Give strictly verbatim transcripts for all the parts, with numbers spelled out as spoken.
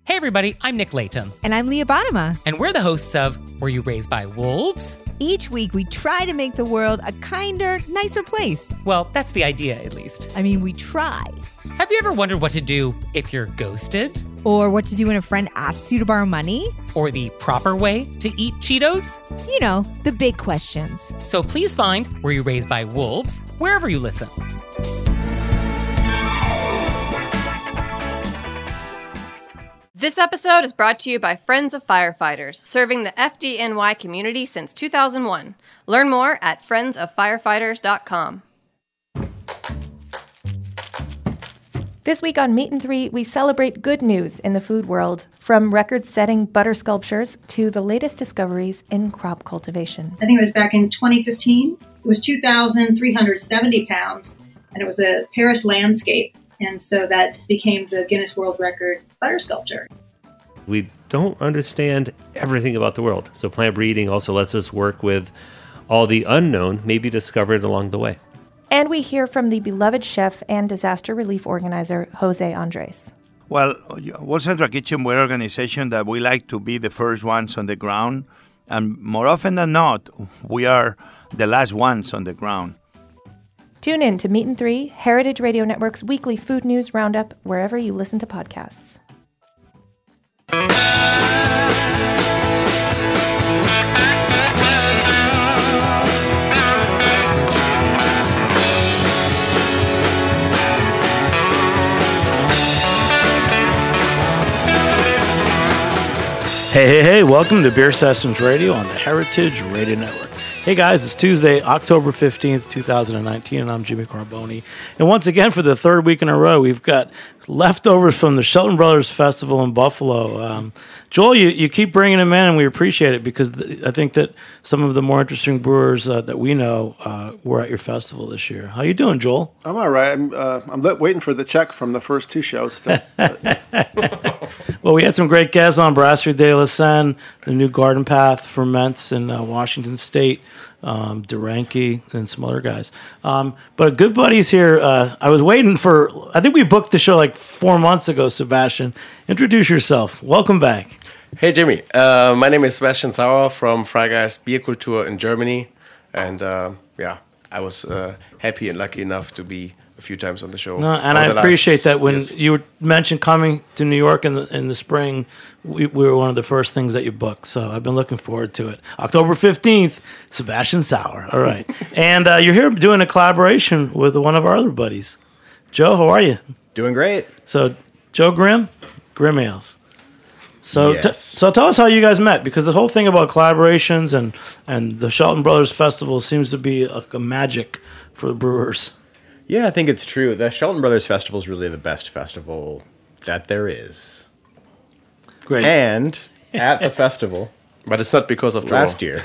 Hey everybody, I'm Nick Layton. And I'm Leah Bottima. And we're the hosts of Were You Raised by Wolves? Each week we try to make the world a kinder, nicer place. Well, that's the idea, at least. I mean, we try. Have you ever wondered what to do if you're ghosted? Or what to do when a friend asks you to borrow money? Or the proper way to eat Cheetos? You know, the big questions. So please find Were You Raised by Wolves wherever you listen. This episode is brought to you by Friends of Firefighters, serving the F D N Y community since two thousand one. Learn more at friends of firefighters dot com. This week on Meat and Three, we celebrate good news in the food world, from record-setting butter sculptures to the latest discoveries in crop cultivation. I think it was back in twenty fifteen. It was two thousand three hundred seventy pounds, and it was a Paris landscape. And so that became the Guinness World Record butter sculpture. We don't understand everything about the world. So plant breeding also lets us work with all the unknown, maybe discovered along the way. And we hear from the beloved chef and disaster relief organizer, Jose Andres. Well, World Central Kitchen, we're an organization that we like to be the first ones on the ground. And more often than not, we are the last ones on the ground. Tune in to Meat and Three, Heritage Radio Network's weekly food news roundup, wherever you listen to podcasts. Hey, hey, hey, welcome to Beer Sessions Radio on the Heritage Radio Network. Hey guys, it's Tuesday, October fifteenth, twenty nineteen, and I'm Jimmy Carboni. And once again, for the third week in a row, we've got leftovers from the Shelton Brothers Festival in Buffalo. Um, Joel, you, you keep bringing them in, and we appreciate it, because th- I think that some of the more interesting brewers uh, that we know uh, were at your festival this year. How you doing, Joel? I'm all right. I'm, uh, I'm lit- waiting for the check from the first two shows still. Well, we had some great guests on Brasserie de la Seine, the new Garden Path ferments in uh, Washington State, um, Duranke, and some other guys. Um, but good buddies here. Uh, I was waiting for, I think we booked the show like four months ago, Sebastian. Introduce yourself. Welcome back. Hey, Jimmy. Uh, my name is Sebastian Sauer from Freigeist Bierkultur in Germany. And uh, yeah, I was uh, happy and lucky enough to be a few times on the show. No, and I appreciate that when years. you mentioned coming to New York in the in the spring, we, we were one of the first things that you booked. So I've been looking forward to it. October fifteenth, Sebastian Sauer. All right. And uh, you're here doing a collaboration with one of our other buddies. Joe, how are you? Doing great. So Joe Grimm, Grimm Ales. So, yes. t- so tell us how you guys met, because the whole thing about collaborations and, and the Shelton Brothers Festival seems to be like a magic for the brewers. Yeah, I think it's true. The Shelton Brothers Festival is really the best festival that there is. Great. And at the festival, but it's not because of last year,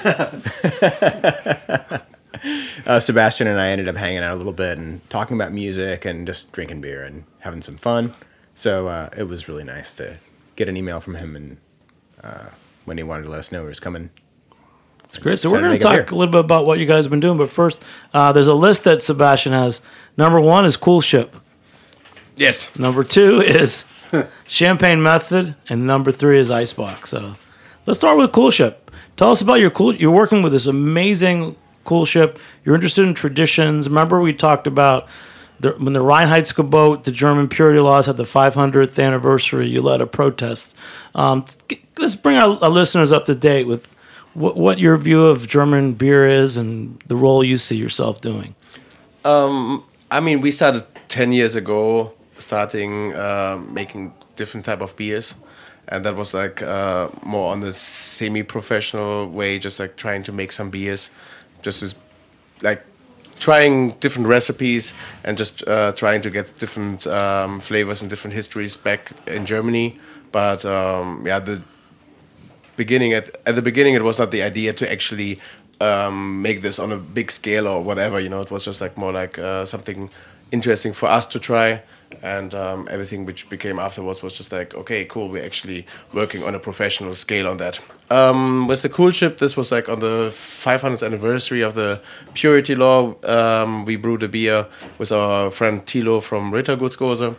uh, Sebastian and I ended up hanging out a little bit and talking about music and just drinking beer and having some fun. So uh, it was really nice to get an email from him and uh, when he wanted to let us know he was coming. It's great. So we're going to talk a little bit about what you guys have been doing. But first, uh, there's a list that Sebastian has. Number one is Coolship. Yes. Number two is Champagne Method. And number three is Icebox. So let's start with Coolship. Tell us about your cool. You're working with this amazing Coolship. You're interested in traditions. Remember we talked about the, when the Reinheitsgebot, the German purity laws, had the five hundredth anniversary, you led a protest. Um, let's bring our, our listeners up to date with What, what your view of German beer is and the role you see yourself doing. Um, I mean, we started ten years ago, starting uh, making different type of beers. And that was like uh, more on the semi-professional way, just like trying to make some beers. Just as, like trying different recipes and just uh, trying to get different um, flavors and different histories back in Germany. But um, yeah, the beginning at at the beginning it was not the idea to actually um, make this on a big scale or whatever, you know. It was just like more like uh, something interesting for us to try, and um, everything which became afterwards was just like, okay, cool, we're actually working on a professional scale on that. Um, with the Coolship, this was like on the five hundredth anniversary of the purity law. Um, we brewed a beer with our friend Thilo from Rittergutsgose,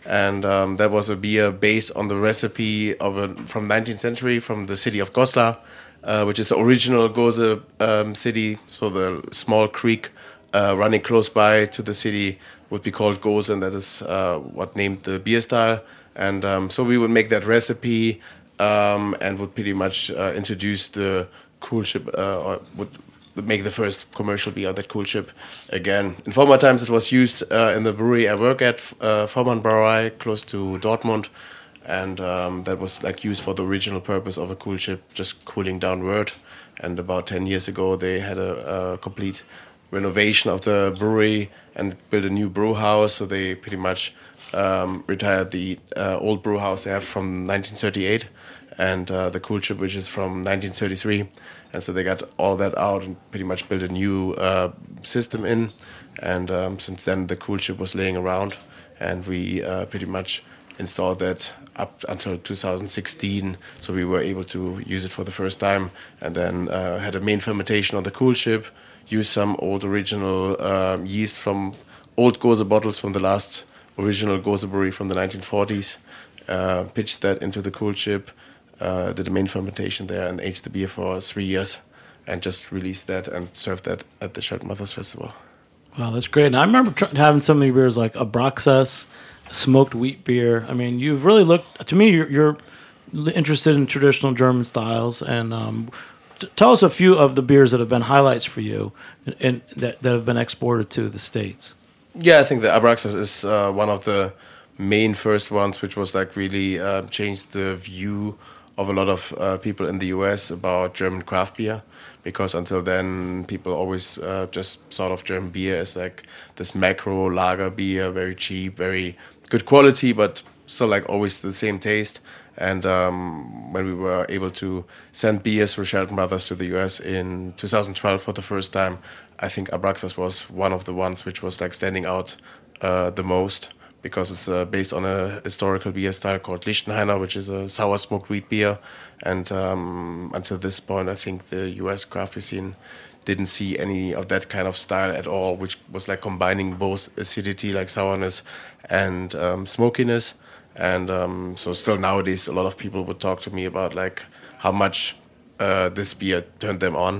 and um, that was a beer based on the recipe of a from nineteenth century from the city of Goslar, uh, which is the original Gose um, city. So the small creek uh, running close by to the city would be called Gose, and that is uh, what named the beer style. And um, so we would make that recipe um, and would pretty much uh, introduce the coolship, uh, or would make the first commercial beer on that coolship again. In former times, it was used uh, in the brewery I work at, uh, Vormann Brauerei, close to Dortmund, and um, that was like used for the original purpose of a coolship, just cooling down wort. And about ten years ago, they had a, a complete renovation of the brewery and built a new brew house. So they pretty much um, retired the uh, old brew house they have from nineteen thirty-eight and uh, the coolship, which is from nineteen thirty-three. And so they got all that out and pretty much built a new uh, system in. And um, since then, the coolship was laying around, and we uh, pretty much installed that up until two thousand sixteen. So we were able to use it for the first time, and then uh, had a main fermentation on the coolship, used some old original uh, yeast from old Gose bottles from the last original Gose brewery from the nineteen forties, uh, pitched that into the coolship, uh, did the main fermentation there, and aged the beer for three years, and just released that and served that at the Shelton Mothers Festival. Wow, that's great. And I remember tr- having some of your beers like Abraxas, smoked wheat beer. I mean, you've really looked, to me, you're, you're interested in traditional German styles. And um, t- tell us a few of the beers that have been highlights for you and, and that, that have been exported to the States. Yeah, I think the Abraxas is uh, one of the main first ones, which was like really uh, changed the view of a lot of uh, people in the U S about German craft beer, because until then people always uh, just thought of German beer as like this macro lager beer, very cheap, very good quality, but still like always the same taste. And um, when we were able to send beers through Shelton Brothers to the U S in two thousand twelve for the first time, I think Abraxas was one of the ones which was like standing out uh, the most, because it's uh, based on a historical beer style called Lichtenhainer, which is a sour smoked wheat beer. And um, until this point, I think the U S craft beer scene didn't see any of that kind of style at all, which was like combining both acidity, like sourness, and um, smokiness. And um, so still nowadays, a lot of people would talk to me about like how much uh, this beer turned them on.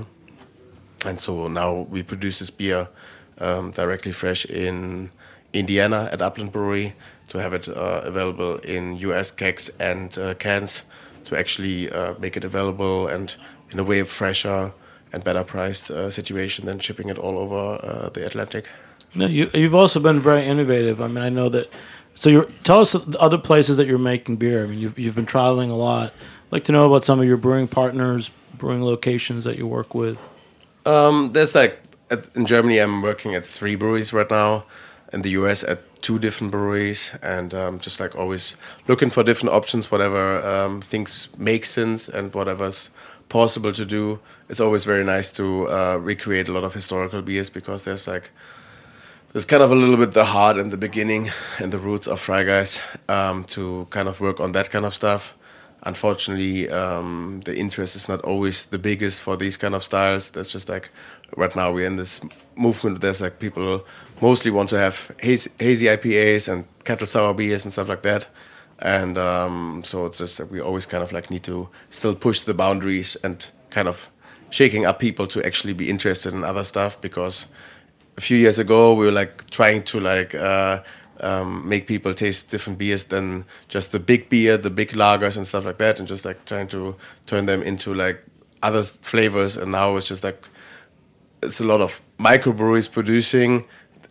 And so now we produce this beer um, directly fresh in Indiana at Upland Brewery, to have it uh, available in U S kegs and uh, cans, to actually uh, make it available and in a way fresher and better priced uh, situation than shipping it all over uh, the Atlantic. No, you, you've also been very innovative. I mean, I know that. So you're, tell us the other places that you're making beer. I mean, you've, you've been traveling a lot. I'd like to know about some of your brewing partners, brewing locations that you work with. Um, there's like, at, in Germany, I'm working at three breweries right now. In the U S at two different breweries, and um, just like always looking for different options, whatever um, things make sense and whatever's possible to do. It's always very nice to uh, recreate a lot of historical beers, because there's like there's kind of a little bit the heart and the beginning and the roots of Fry Guys, um, to kind of work on that kind of stuff. Unfortunately, um, the interest is not always the biggest for these kind of styles. That's just like right now we're in this movement. There's like people mostly want to have hazy, hazy I P As and kettle sour beers and stuff like that. And um, so it's just that we always kind of like need to still push the boundaries and kind of shaking up people to actually be interested in other stuff. Because a few years ago we were like trying to like uh, um, make people taste different beers than just the big beer, the big lagers and stuff like that, and just like trying to turn them into like other flavors. And now it's just like it's a lot of microbreweries producing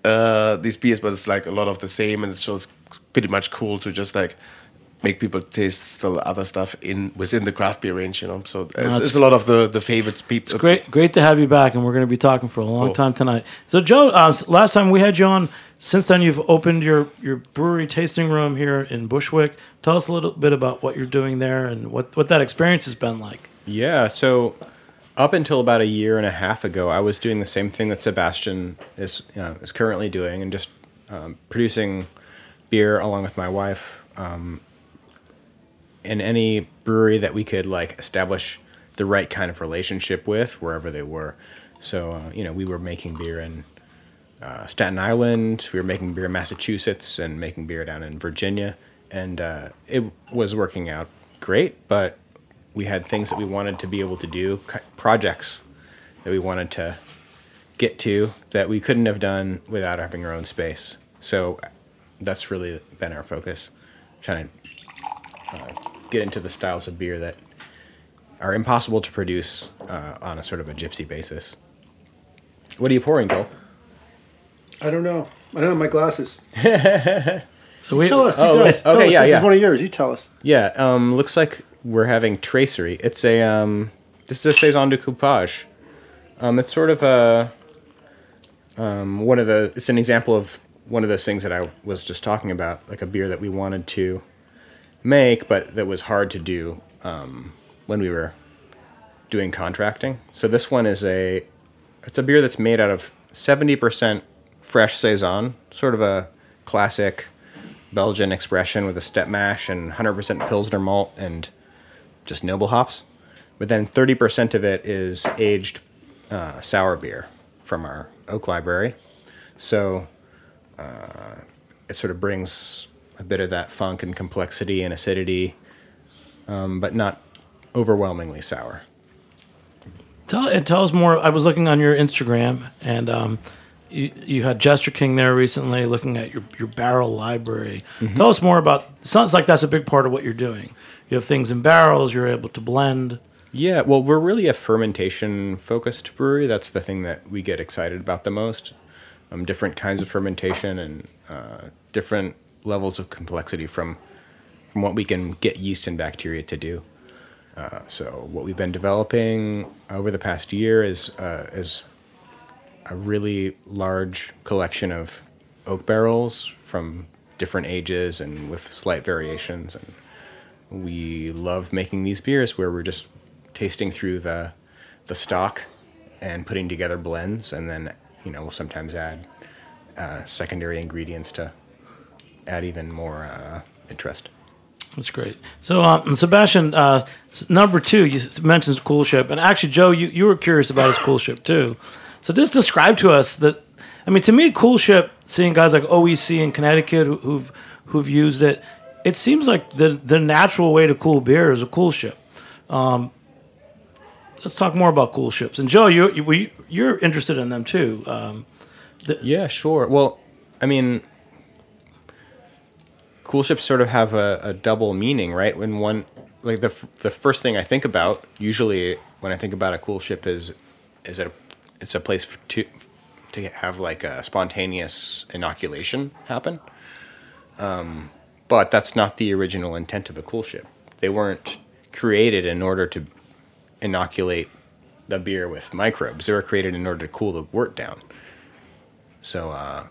uh, these beers, but it's like a lot of the same, and it's just pretty much cool to just like make people taste still other stuff in within the craft beer range, you know. So it's, No, it's a lot of the the favorites people. It's great, great to have you back, and we're going to be talking for a long Cool. time tonight. So, Joe, uh, last time we had you on, since then you've opened your, your brewery tasting room here in Bushwick. Tell us a little bit about what you're doing there and what, what that experience has been like. Yeah, so up until about a year and a half ago, I was doing the same thing that Sebastian is you know, is currently doing, and just um, producing beer along with my wife um, in any brewery that we could like establish the right kind of relationship with wherever they were. So uh, you know, we were making beer in uh, Staten Island. We were making beer in Massachusetts and making beer down in Virginia. And uh, it was working out great, but we had things that we wanted to be able to do, projects that we wanted to get to that we couldn't have done without having our own space. So that's really been our focus, trying to uh, get into the styles of beer that are impossible to produce uh, on a sort of a gypsy basis. What are you pouring, Joel? I don't know. I don't have my glasses. So we tell us. You oh, guys, tell okay, us. yeah, this yeah. is one of yours. You tell us. Yeah, um, looks like we're having Tracery. It's a um, this is a saison de coupage. Um, it's sort of a um, one of the. It's an example of one of those things that I was just talking about, like a beer that we wanted to make, but that was hard to do um, when we were doing contracting. So this one is a. It's a beer that's made out of seventy percent fresh saison, sort of a classic Belgian expression with a step mash and one hundred percent Pilsner malt and just noble hops. But then thirty percent of it is aged uh, sour beer from our oak library. So uh, it sort of brings a bit of that funk and complexity and acidity, um, but not overwhelmingly sour. Tell, and tell us more. I was looking on your Instagram, and um, you, you had Jester King there recently looking at your, your barrel library. Mm-hmm. Tell us more about, it sounds like that's a big part of what you're doing. You have things in barrels, you're able to blend. Yeah, well, we're really a fermentation-focused brewery. That's the thing that we get excited about the most. Um, different kinds of fermentation and uh, different levels of complexity from, from what we can get yeast and bacteria to do. Uh, so what we've been developing over the past year is uh, is a really large collection of oak barrels from different ages and with slight variations. And we love making these beers where we're just tasting through the the stock and putting together blends, and then you know we'll sometimes add uh, secondary ingredients to add even more uh, interest. That's great. So, um, Sebastian, uh, number two, you mentioned Coolship, and actually, Joe, you, you were curious about his Coolship too. So, just describe to us that. I mean, to me, Coolship, seeing guys like O E C in Connecticut who, who've who've used it, it seems like the the natural way to cool beer is a Coolship. Um, let's talk more about Coolships. And Joe, you, you you're interested in them too. Um, the, yeah, sure. Well, I mean. Coolships sort of have a, a double meaning, right? When one, like the the first thing I think about, usually when I think about a Coolship is, is it a, it's a place to to have like a spontaneous inoculation happen. Um, but that's not the original intent of a Coolship. They weren't created in order to inoculate the beer with microbes. They were created in order to cool the wort down. So. Uh,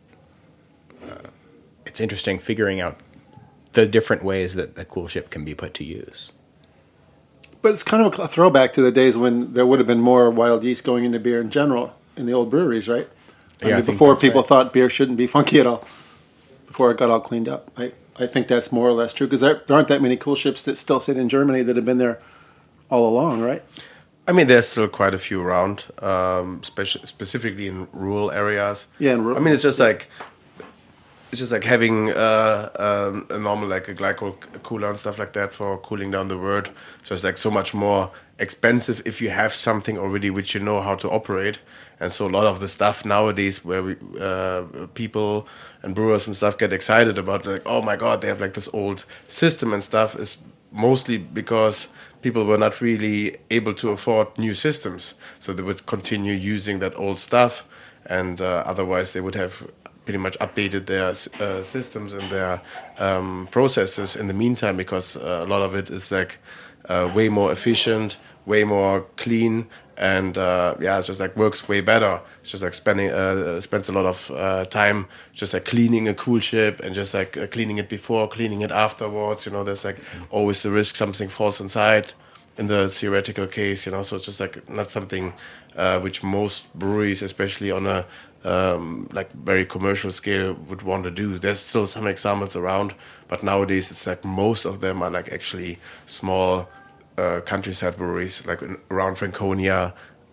uh, It's interesting figuring out the different ways that the Coolship can be put to use. But it's kind of a throwback to the days when there would have been more wild yeast going into beer in general in the old breweries, right? I Yeah, mean, I think before that's people right. thought beer shouldn't be funky at all, before it got all cleaned up. I, I think that's more or less true, because there, there aren't that many Coolships that still sit in Germany that have been there all along, right? I mean, there's still quite a few around, um, speci- specifically in rural areas. Yeah, in rural. I mean, it's just like it's just like having uh, um, a normal like a glycol cooler and stuff like that for cooling down the wort. So it's like so much more expensive if you have something already which you know how to operate. And so a lot of the stuff nowadays where we, uh, people and brewers and stuff get excited about, like, oh my God, they have like this old system and stuff, is mostly because people were not really able to afford new systems. So they would continue using that old stuff, and uh, otherwise they would have pretty much updated their uh, systems and their um, processes in the meantime, because uh, a lot of it is like uh, way more efficient, way more clean, and uh, yeah, it's just like works way better. It's just like spending uh, spends a lot of uh, time just like cleaning a Coolship and just like uh, cleaning it before, cleaning it afterwards. You know, there's like always the risk something falls inside in the theoretical case. You know, so it's just like not something uh, which most breweries, especially on a um, like very commercial scale, would want to do. There's still some examples around, but nowadays it's like most of them are like actually small Uh, countryside breweries, like in, around Franconia,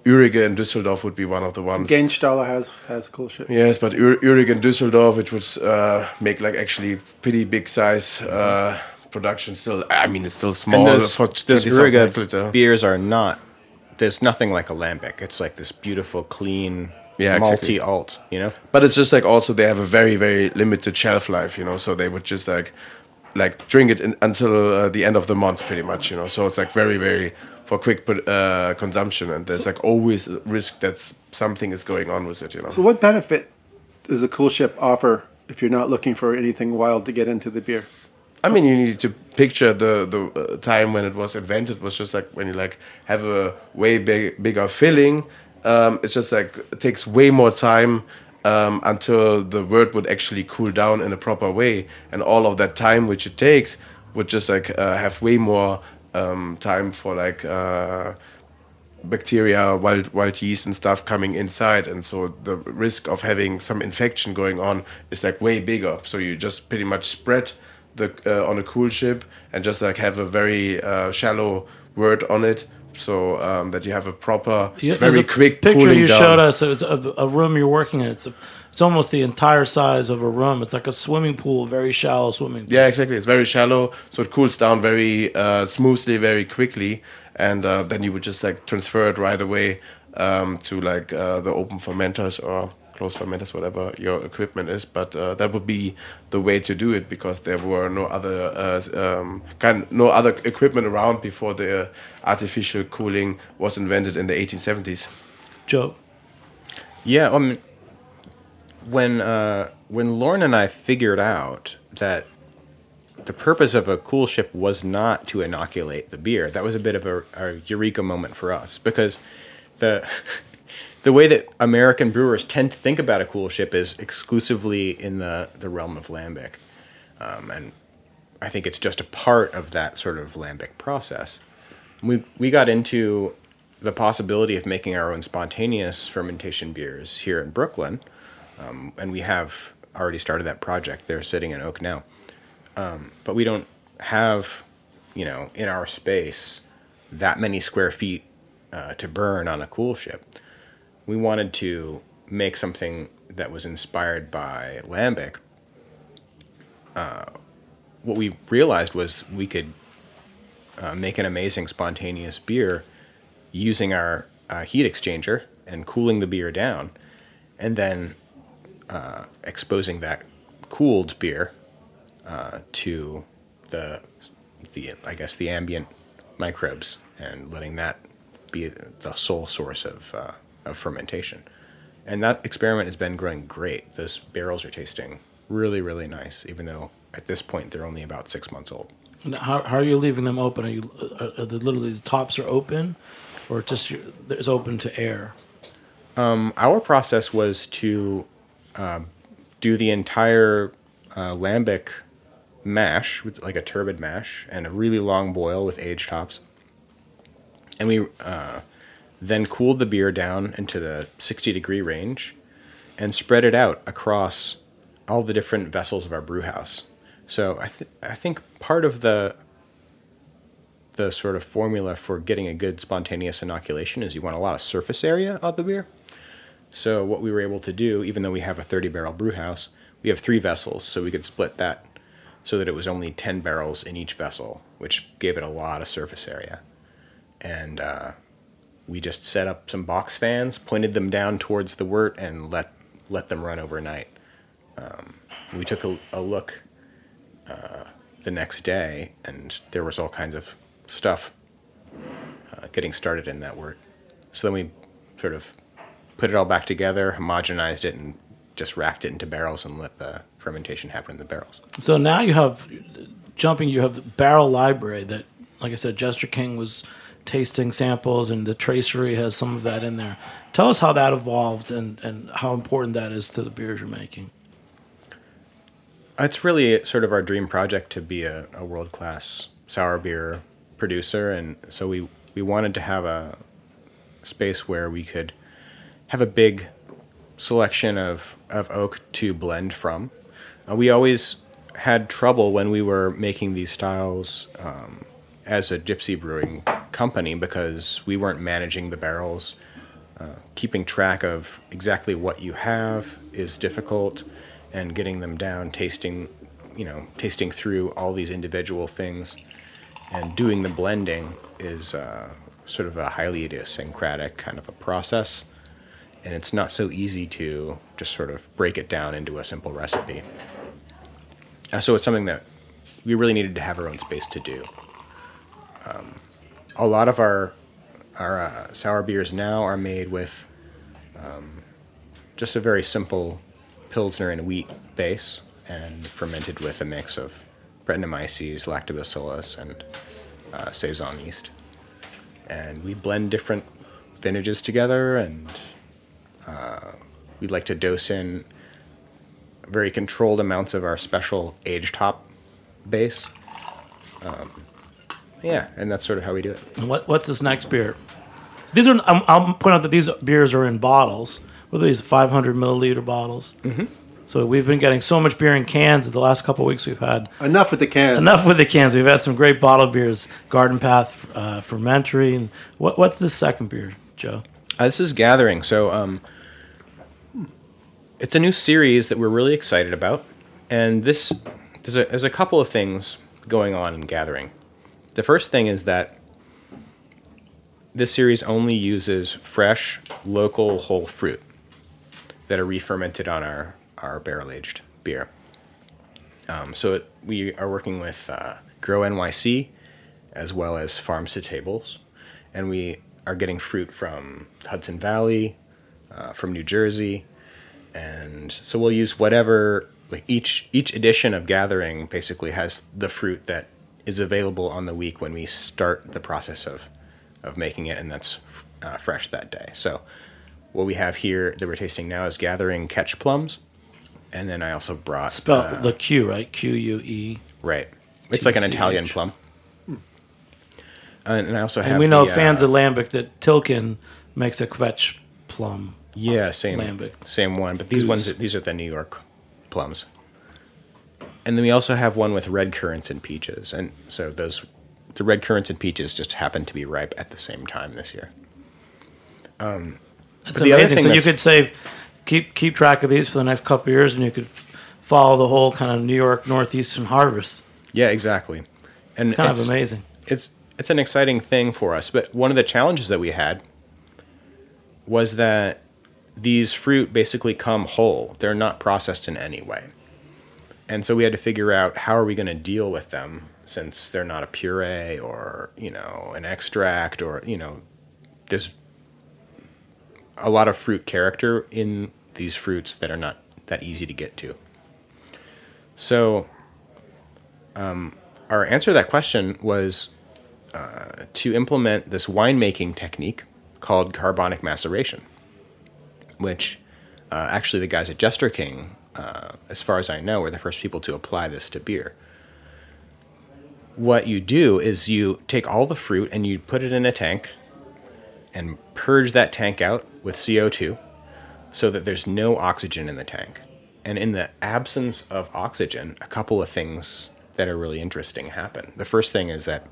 Uriger in Düsseldorf would be one of the ones. Genstaller has has Coolship. Yes, but Ur- Uriger in Düsseldorf, which would uh, make like actually pretty big size uh, production. Still, I mean, it's still small. And those, for those twenty-something Uriger hectoliter. beers are not. There's nothing like a lambic. It's like this beautiful, clean, Yeah, exactly. malty alt. You know. But it's just like also they have a very very limited shelf life, you know. So they would just like like drink it in, until uh, the end of the month, pretty much, you know. So it's like very very for quick uh, consumption, and there's like always a risk that something is going on with it, you know. So what benefit does a Coolship offer if you're not looking for anything wild to get into the beer? I mean, you need to picture the the uh, time when it was invented was just like when you like have a way big, bigger filling. Um, it's just like it takes way more time um, until the wort would actually cool down in a proper way, and all of that time which it takes would just like uh, have way more um, time for like uh, bacteria, wild wild yeast and stuff coming inside, and so the risk of having some infection going on is like way bigger. So you just pretty much spread the uh, on a Coolship and just like have a very uh, shallow wort on it. So um, that you have a proper, Yeah, very there's a quick picture cooling you down. showed us. It's a, a room you're working in. It's a, it's almost the entire size of a room. It's like a swimming pool, very shallow swimming pool. Yeah, exactly. It's very shallow, so it cools down very uh, smoothly, very quickly, and uh, then you would just like transfer it right away um, to like uh, the open fermenters or closed fermenters, whatever your equipment is. But uh, that would be the way to do it because there were no other uh, um, kind, no other equipment around before the uh, artificial cooling was invented in the eighteen seventies. Joe. Yeah, um, when uh, when Lauren and I figured out that the purpose of a Coolship was not to inoculate the beer, that was a bit of a, a eureka moment for us because the the way that American brewers tend to think about a Coolship is exclusively in the, the realm of lambic, um, and I think it's just a part of that sort of lambic process. We we got into the possibility of making our own spontaneous fermentation beers here in Brooklyn, um, and we have already started that project. They're sitting in oak now, um, but we don't have, you know, in our space that many square feet uh, to burn on a Coolship. We wanted to make something that was inspired by lambic. Uh, what we realized was we could uh, make an amazing spontaneous beer using our uh, heat exchanger and cooling the beer down, and then uh, exposing that cooled beer uh, to the the I guess the ambient microbes and letting that be the sole source of uh, of fermentation. And that experiment has been going great. Those barrels are tasting really, really nice, even though at this point they're only about six months old. And how, how are you leaving them open? Are you are, are the, literally the tops are open, or just it's open to air? Um, our process was to uh, do the entire uh, lambic mash with like a turbid mash and a really long boil with aged hops, and we uh, then cooled the beer down into the sixty degree range and spread it out across all the different vessels of our brew house. So I, th- I think part of the the sort of formula for getting a good spontaneous inoculation is you want a lot of surface area of the beer. So what we were able to do, even though we have a thirty barrel brew house, we have three vessels, so we could split that so that it was only ten barrels in each vessel, which gave it a lot of surface area. And uh, we just set up some box fans, pointed them down towards the wort, and let let them run overnight. Um, we took a, a look uh, the next day, and there was all kinds of stuff uh, getting started in that wort. So then we sort of put it all back together, homogenized it, and just racked it into barrels and let the fermentation happen in the barrels. So now you have, jumping, you have the barrel library that, like I said, Jester King was tasting samples, and the tracery has some of that in there. Tell us how that evolved and, and how important that is to the beers you're making. It's really sort of our dream project to be a, a world-class sour beer producer, and so we, we wanted to have a space where we could have a big selection of, of oak to blend from. Uh, we always had trouble when we were making these styles um, as a gypsy brewing company because we weren't managing the barrels Uh, keeping track of exactly what you have is difficult, and getting them down, tasting, you know, tasting through all these individual things, and doing the blending is uh, sort of a highly idiosyncratic kind of a process, and it's not so easy to just sort of break it down into a simple recipe. Uh, so it's something that we really needed to have our own space to do. Um, a lot of our our uh, sour beers now are made with um, just a very simple Pilsner and wheat base, and fermented with a mix of Brettanomyces, Lactobacillus, and uh, Saison yeast. And we blend different vintages together, and uh, we like to dose in very controlled amounts of our special aged hop base. Um, yeah, and that's sort of how we do it. And what what's this next beer? These are. I'm, I'll point out that these beers are in bottles. What are these? five hundred milliliter bottles. Mm-hmm. So we've been getting so much beer in cans that the last couple of weeks we've had enough with the cans. Enough with the cans. We've had some great bottled beers. Garden Path uh, Fermentary. And what what's this second beer, Joe? Uh, this is Gathering. So um, it's a new series that we're really excited about, and this there's a, there's a couple of things going on in Gathering. The first thing is that this series only uses fresh, local, whole fruit that are re-fermented on our, our barrel-aged beer. Um, so it, we are working with uh, Grow N Y C as well as Farms to Tables, and we are getting fruit from Hudson Valley, uh, from New Jersey, and so we'll use whatever, like each each edition of Gathering basically has the fruit that is available on the week when we start the process of of making it, and that's uh, fresh that day. So what we have here that we're tasting now is Gathering Catch Plums, and then I also brought... Spell uh, the Q, right? Q U E. Right. It's like an Italian plum. Hmm. And, and I also have And we know the, fans uh, of Lambic that Tilken makes a Kvetch plum. Yeah, same Lambic. same one, but these Goose. ones these are the New York plums. And then we also have one with red currants and peaches, and so those the red currants and peaches just happen to be ripe at the same time this year. Um, That's amazing. So you could save, keep keep track of these for the next couple of years, and you could f- follow the whole kind of New York northeastern harvest. Yeah, exactly. And it's kind of amazing. It's it's an exciting thing for us, but one of the challenges that we had was that these fruit basically come whole. They're not processed in any way. And so we had to figure out how are we going to deal with them, since they're not a puree or, you know, an extract, or, you know, there's a lot of fruit character in these fruits that are not that easy to get to. So um, our answer to that question was uh, to implement this winemaking technique called carbonic maceration, which uh, actually the guys at Jester King, uh, as far as I know, were the first people to apply this to beer. What you do is you take all the fruit and you put it in a tank and purge that tank out with C O two so that there's no oxygen in the tank. And in the absence of oxygen, a couple of things that are really interesting happen. The first thing is that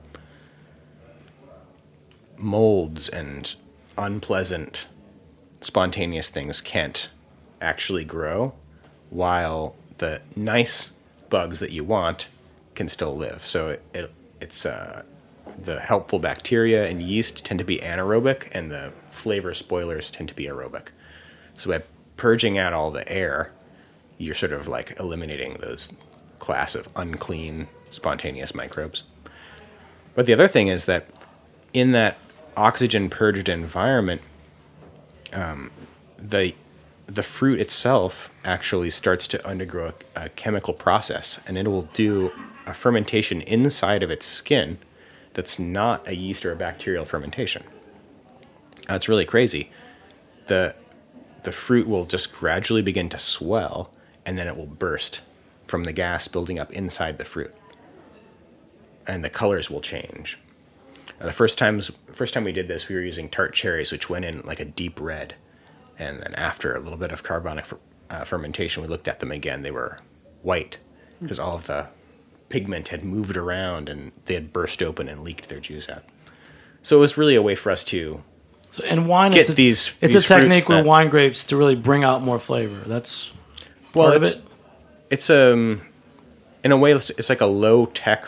molds and unpleasant spontaneous things can't actually grow, while the nice bugs that you want can still live. So it, it it's uh, the helpful bacteria and yeast tend to be anaerobic, and the flavor spoilers tend to be aerobic. So by purging out all the air, you're sort of like eliminating those class of unclean, spontaneous microbes. But the other thing is that in that oxygen-purged environment, um, the the fruit itself actually starts to undergo a, a chemical process, and it will do a fermentation inside of its skin that's not a yeast or a bacterial fermentation. That's really crazy. The the fruit will just gradually begin to swell, and then it will burst from the gas building up inside the fruit. And the colors will change. The first times, first time we did this, we were using tart cherries, which went in like a deep red. And then after a little bit of carbonic fer- uh, fermentation, we looked at them again. They were white because all of the pigment had moved around and they had burst open and leaked their juice out. So it was really a way for us to So, and wine, get it's a, these. It's these a technique fruits with that, wine grapes to really bring out more flavor. That's well, part it's, of it. It's um, in a way, it's, it's like a low tech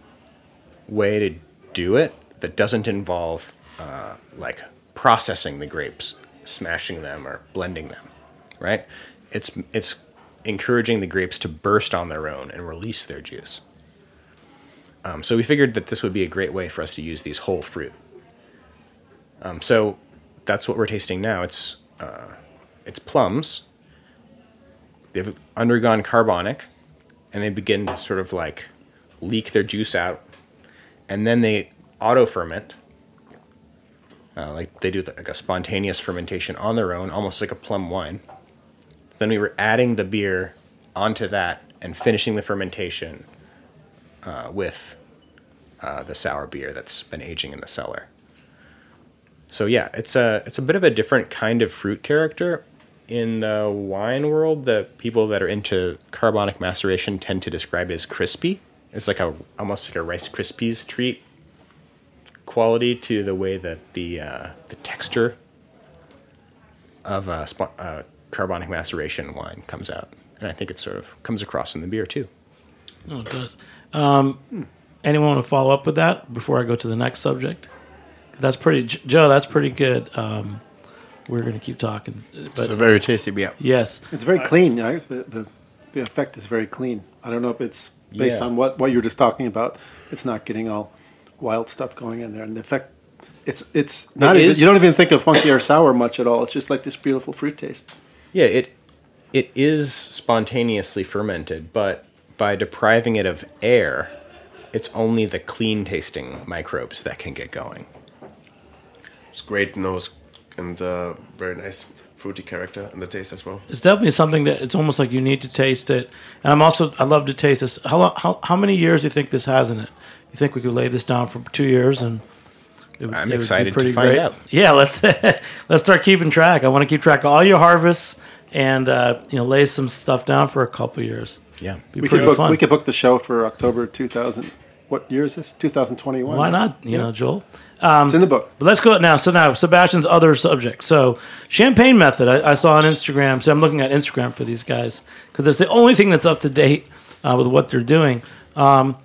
way to do it that doesn't involve uh, like processing the grapes, smashing them, or blending them. Right? It's it's encouraging the grapes to burst on their own and release their juice. Um, so we figured that this would be a great way for us to use these whole fruit. Um, so that's what we're tasting now. It's uh, it's plums. They've undergone carbonic, and they begin to sort of like leak their juice out, and then they auto ferment. Uh, like they do like a spontaneous fermentation on their own, almost like a plum wine. Then we were adding the beer onto that and finishing the fermentation uh, with uh, the sour beer that's been aging in the cellar. So yeah, it's a it's a bit of a different kind of fruit character. In the wine world, the people that are into carbonic maceration tend to describe it as crispy. It's like a almost like a Rice Krispies treat quality to the way that the uh, the texture of uh, sp- uh, carbonic maceration wine comes out, and I think it sort of comes across in the beer too. Oh, it does. Um, anyone want to follow up with that before I go to the next subject? That's pretty, Joe. That's pretty good. Um, we're going to keep talking. But it's a very tasty beer. Yes, it's very clean. Right? The, the the effect is very clean. I don't know if it's based Yeah. on what, what you were just talking about. It's not getting all wild stuff going in there, and the effect. It's it's not. It even, is- you don't even think of funky or sour much at all. It's just like this beautiful fruit taste. Yeah, it it is spontaneously fermented, but by depriving it of air, it's only the clean tasting microbes that can get going. It's great nose and uh, very nice fruity character in the taste as well. it's definitely something that it's almost like you need to taste it. And I'm also I love to taste this. How long, how how many years do you think this has in it? You think we could lay this down for two years and? It, I'm it would be excited to pretty find great. out. Yeah, let's let's start keeping track. I want to keep track of all your harvests and uh, you know lay some stuff down for a couple years. Yeah, be We pretty could book fun. we could book the show for October two thousand. What year is this? two thousand twenty-one. Why not? You Yeah. know, Joel. Um, It's in the book. But let's go now. So now, Sebastian's other subject. So, Champagne Method. I, I saw on Instagram. So I'm looking at Instagram for these guys because it's the only thing that's up to date uh, with what they're doing. Um,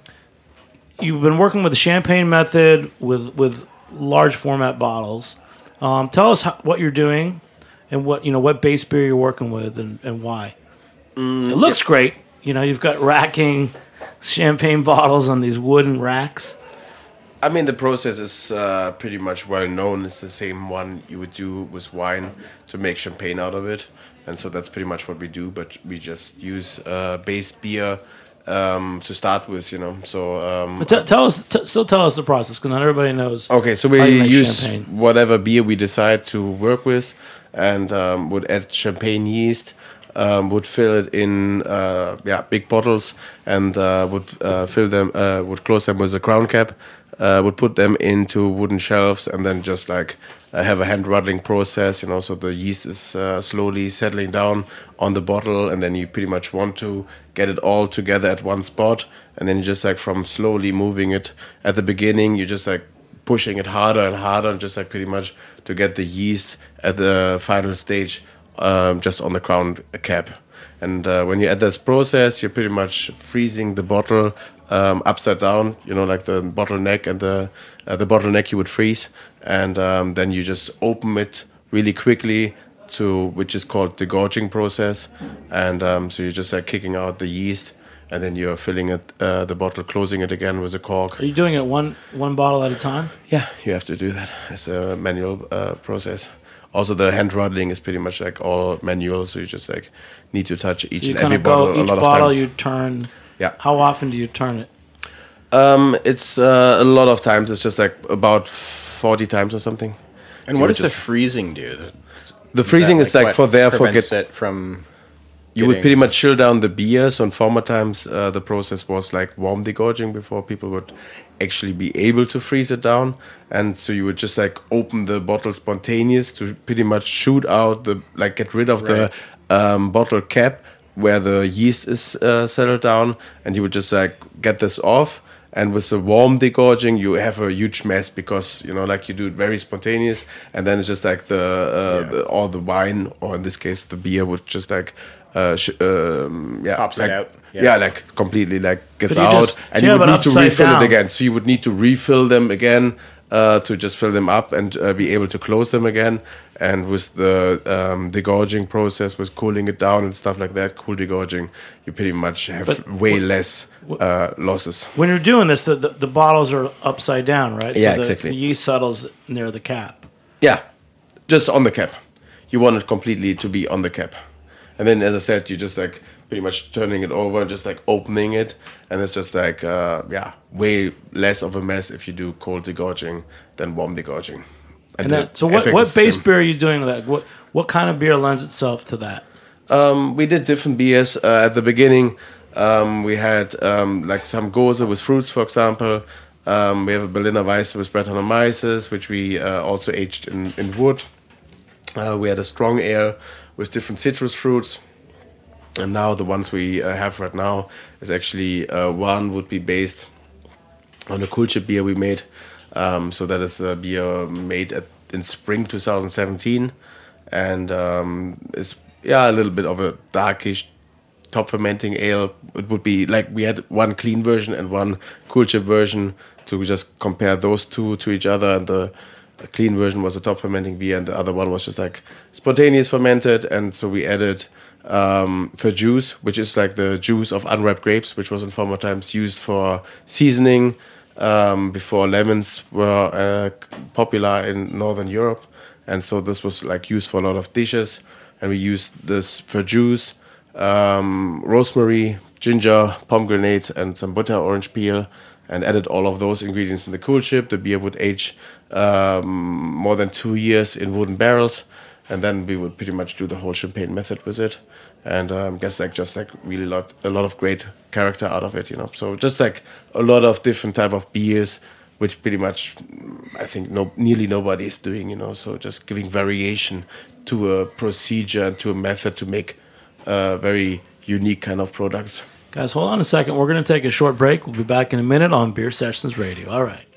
you've been working with the Champagne Method with with large format bottles. Um, tell us how, what you're doing and what you know what base beer you're working with and, and why. Mm, it looks great. You know, you've got racking champagne bottles on these wooden racks. I mean, the process is uh, pretty much well known. It's the same one you would do with wine to make champagne out of it. And so that's pretty much what we do, but we just use uh, base beer um, to start with, you know. So um, But t- tell us, t- still tell us the process, because not everybody knows. Okay, so how we you make use champagne. whatever beer we decide to work with, and um, would add champagne yeast. Um, would fill it in uh, yeah big bottles, and uh, would uh, fill them, uh, would close them with a crown cap. Uh, would put them into wooden shelves, and then just like uh, have a hand rattling process, you know, so the yeast is uh, slowly settling down on the bottle, and then you pretty much want to get it all together at one spot, and then you just like from slowly moving it at the beginning, you just like pushing it harder and harder, and just like pretty much to get the yeast at the final stage, um, just on the crown cap. And uh, when you add this process, you're pretty much freezing the bottle um, upside down, you know, like the bottleneck and the uh, the bottleneck you would freeze, and um, then you just open it really quickly, to which is called the gorging process, and um, so you're just like kicking out the yeast, and then you're filling it, uh, the bottle, closing it again with a cork. Are you doing it one one bottle at a time? Yeah, you have to do that. It's a manual uh, process. Also, the hand rattling is pretty much like all manual, so you just like need to touch each So you and every kind of go bottle a each lot of bottle times. you turn. Yeah. How often do you turn it? Um, it's uh, a lot of times. It's just like about forty times or something. And You what would does the just- freezing do? The freezing that, is like what for there for prevents get it from. You would getting- pretty much chill down the beer. So in former times, uh, the process was like warm degorging before people would actually be able to freeze it down. And so you would just like open the bottle spontaneous to pretty much shoot out the, like get rid of Right. the um, bottle cap where the yeast is uh, settled down. And you would just like get this off. And with the warm degorging, you have a huge mess because, you know, like you do it very spontaneous, and then it's just like the, uh, Yeah. the all the wine, or in this case, the beer would just like, uh, sh- um, yeah, Pops it like, out. Yeah. Yeah. like completely like gets But you out, just- and so you you would have it need to upside refill down. it again. So you would need to refill them again uh, to just fill them up and uh, be able to close them again. And with the um, degorging process, with cooling it down and stuff like that, cool degorging, you pretty much have But way what- less uh, losses. When you're doing this, the, the, the bottles are upside down, right? Yeah, the, exactly. The yeast settles near the cap. Yeah, just on the cap. You want it completely to be on the cap. And then, as I said, you just like pretty much turning it over and just like opening it. And it's just like, uh, yeah, way less of a mess if you do cold degorging than warm degorging. And the then, so what, effect what is the base same. beer are you doing with that? What what kind of beer lends itself to that? Um, we did different beers. Uh, at the beginning, um, we had um, like some Gose with fruits, for example. Um, we have a Berliner Weisse with Brettanomyces, which we uh, also aged in, in wood. Uh, we had a strong ale with different citrus fruits. And now the ones we uh, have right now is actually uh, one would be based on a Kulche beer we made. Um, so that is a beer made at, in spring two thousand seventeen. And um, it's, yeah, a little bit of a darkish top fermenting ale. It would be like we had one clean version and one Kulche version to just compare those two to each other. And the clean version was a top fermenting beer, and the other one was just like spontaneous fermented. And so we added um, verjuice, which is like the juice of unripe grapes, which was in former times used for seasoning um, before lemons were uh, popular in Northern Europe. And so this was like used for a lot of dishes. And we used this verjuice, um, rosemary, ginger, pomegranate, and some butter orange peel, and added all of those ingredients in the coolship. The beer would age um, more than two years in wooden barrels, and then we would pretty much do the whole champagne method with it. And um, guess like just like really lot a lot of great character out of it, you know. So just like a lot of different type of beers, which pretty much I think no nearly nobody is doing, you know. So just giving variation to a procedure and to a method to make uh, very unique kind of products. Guys, hold on a second. We're going to take a short break. We'll be back in a minute on Beer Sessions Radio. All right.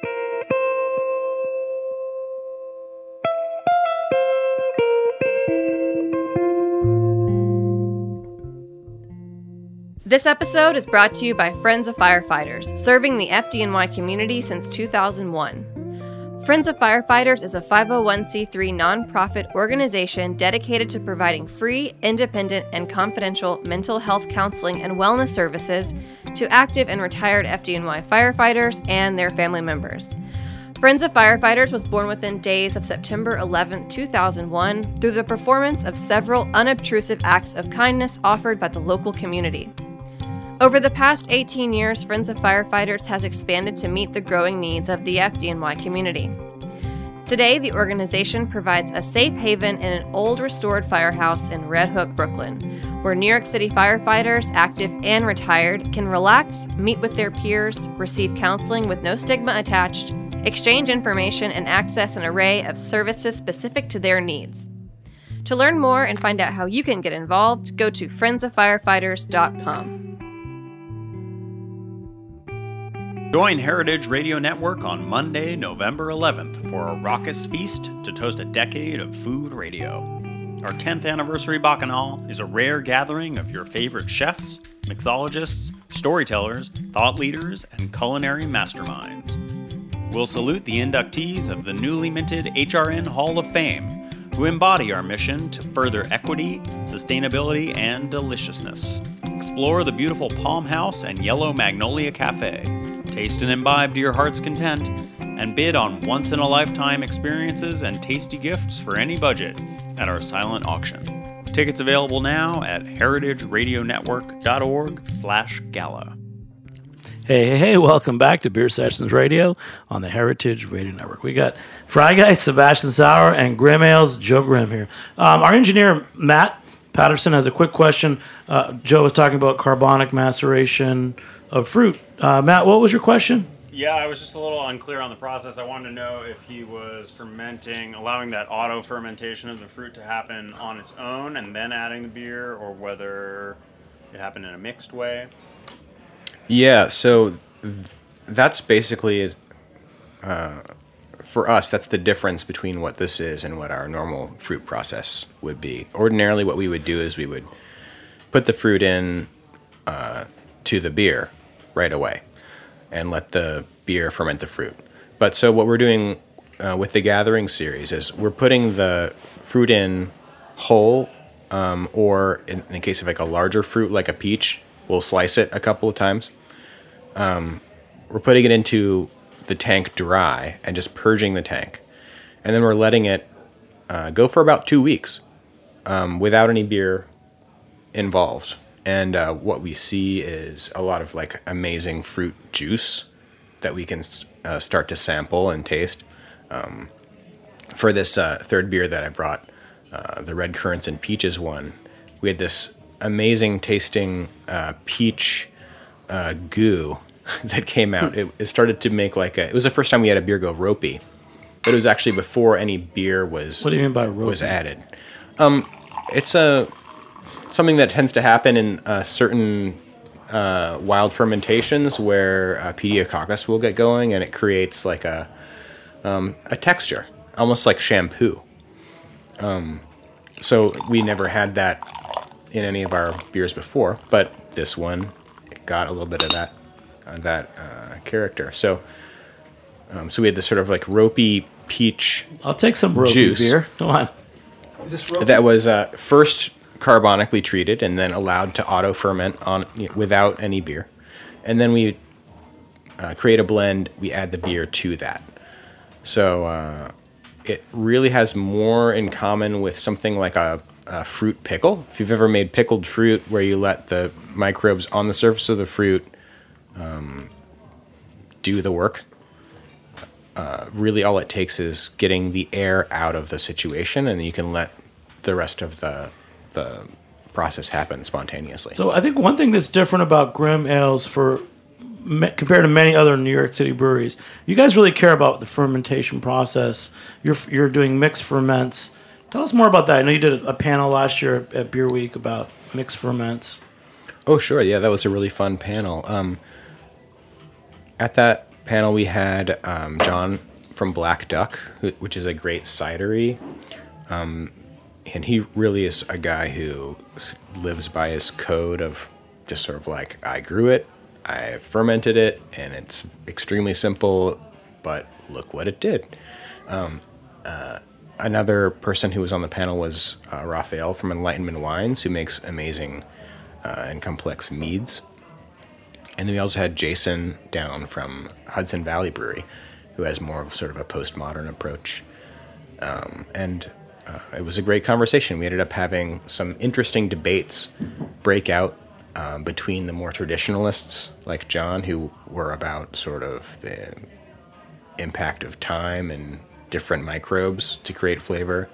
This episode is brought to you by Friends of Firefighters, serving the F D N Y community since two thousand one. Friends of Firefighters is a five oh one c three nonprofit organization dedicated to providing free, independent, and confidential mental health counseling and wellness services to active and retired F D N Y firefighters and their family members. Friends of Firefighters was born within days of September eleventh, two thousand one, through the performance of several unobtrusive acts of kindness offered by the local community. Over the past eighteen years, Friends of Firefighters has expanded to meet the growing needs of the F D N Y community. Today, the organization provides a safe haven in an old restored firehouse in Red Hook, Brooklyn, where New York City firefighters, active and retired, can relax, meet with their peers, receive counseling with no stigma attached, exchange information, and access an array of services specific to their needs. To learn more and find out how you can get involved, go to friends of firefighters dot com. Join Heritage Radio Network on Monday, November eleventh for a raucous feast to toast a decade of food radio. Our tenth anniversary Bacchanal is a rare gathering of your favorite chefs, mixologists, storytellers, thought leaders, and culinary masterminds. We'll salute the inductees of the newly minted H R N Hall of Fame, who embody our mission to further equity, sustainability, and deliciousness. Explore the beautiful Palm House and Yellow Magnolia Cafe. Taste and imbibe to your heart's content, and bid on once-in-a-lifetime experiences and tasty gifts for any budget at our silent auction. Tickets available now at heritage radio network dot org slash gala. Hey, hey, hey, welcome back to Beer Sessions Radio on the Heritage Radio Network. We got Fry Guy, Sebastian Sauer, and Grimm Ales, Joe Grimm here. Um, our engineer, Matt Patterson, has a quick question. Uh, Joe was talking about carbonic maceration of fruit. Uh, Matt, what was your question? Yeah, I was just a little unclear on the process. I wanted to know if he was fermenting, allowing that auto fermentation of the fruit to happen on its own and then adding the beer, or whether it happened in a mixed way. Yeah, so th- that's basically is uh, for us. That's the difference between what this is and what our normal fruit process would be. Ordinarily, what we would do is we would put the fruit in uh, to the beer right away and let the beer ferment the fruit. But so what we're doing uh, with the Gathering series is we're putting the fruit in whole, um, or in, in the case of like a larger fruit like a peach, we'll slice it a couple of times. Um, we're putting it into the tank dry and just purging the tank. And then we're letting it uh, go for about two weeks um, without any beer involved. And uh, what we see is a lot of like amazing fruit juice that we can uh, start to sample and taste. Um, for this uh, third beer that I brought, uh, the Red Currants and Peaches one, we had this amazing tasting uh, peach uh, goo that came out. It, it started to make like a, it was the first time we had a beer go ropey, but it was actually before any beer was. What do you mean by ropey? Was added. Um, it's a something that tends to happen in uh, certain uh, wild fermentations where uh, Pediococcus will get going, and it creates like a um, a texture, almost like shampoo. Um, so we never had that in any of our beers before, but this one got a little bit of that uh, that uh, character. So, um, so we had this sort of like ropey peach. I'll take some ropey juice beer. Come on. Is this ropey? That was uh, first carbonically treated and then allowed to auto ferment on you know, without any beer, and then we uh, create a blend. We add the beer to that. So uh, it really has more in common with something like a, a fruit pickle. If you've ever made pickled fruit where you let the microbes on the surface of the fruit um, do the work, uh, really all it takes is getting the air out of the situation, and you can let the rest of the the process happen spontaneously. So I think one thing that's different about Grimm Ales for compared to many other New York City breweries, you guys really care about the fermentation process. You're you're doing mixed ferments. Tell us more about that. I know you did a panel last year at Beer Week about mixed ferments. Oh, sure. Yeah, that was a really fun panel. Um, at that panel, we had um, John from Black Duck, who, which is a great cidery. Um, and he really is a guy who lives by his code of just sort of like, I grew it, I fermented it, and it's extremely simple, but look what it did. Um, uh, another person who was on the panel was uh, Raphael from Enlightenment Wines, who makes amazing uh, and complex meads. And then we also had Jason down from Hudson Valley Brewery, who has more of sort of a postmodern approach. Um, and uh, it was a great conversation. We ended up having some interesting debates break out um, between the more traditionalists, like John, who were about sort of the impact of time and different microbes to create flavor,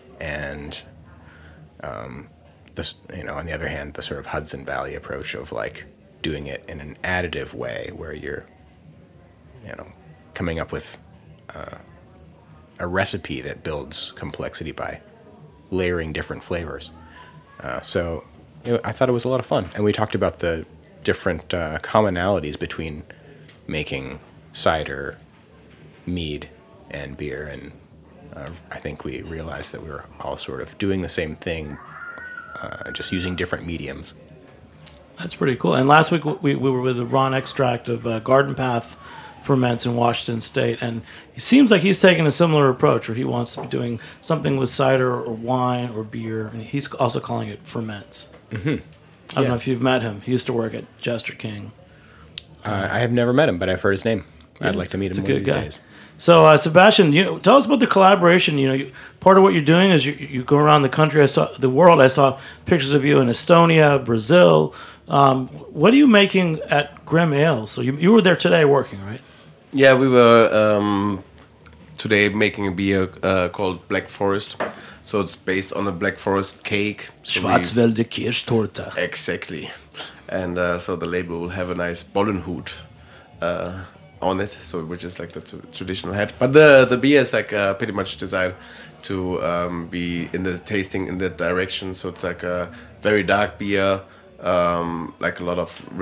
and um, this, you know, on the other hand, the sort of Hudson Valley approach of like doing it in an additive way, where you're, you know, coming up with uh, a recipe that builds complexity by layering different flavors. Uh, so you know, I thought it was a lot of fun, and we talked about the different uh, commonalities between making cider, mead, and beer, and uh, I think we realized that we were all sort of doing the same thing, uh, just using different mediums. That's pretty cool. And last week we, we were with the Ron Extract of uh, Garden Path Ferments in Washington State, and it seems like he's taking a similar approach, where he wants to be doing something with cider or wine or beer, and he's also calling it ferments. Mm-hmm. I don't yeah. know if you've met him. He used to work at Jester King. Uh, I have never met him, but I've heard his name. Yeah, I'd like to meet him a one good of these guy. days. So, uh, Sebastian, you know, tell us about the collaboration. You know, you, part of what you're doing is you, you go around the country. I saw the world. I saw pictures of you in Estonia, Brazil. Um, what are you making at Grimm Ale? So you you were there today working, right? Yeah, we were um, today making a beer uh, called Black Forest. So it's based on a Black Forest cake. So Schwarzwälder Kirschtorte. Exactly. And uh, so the label will have a nice Bollenhut uh, on it, so which is like the t- traditional hat. But the the beer is like uh, pretty much designed to um, be in the tasting in that direction. So it's like a very dark beer, um, like a lot of rich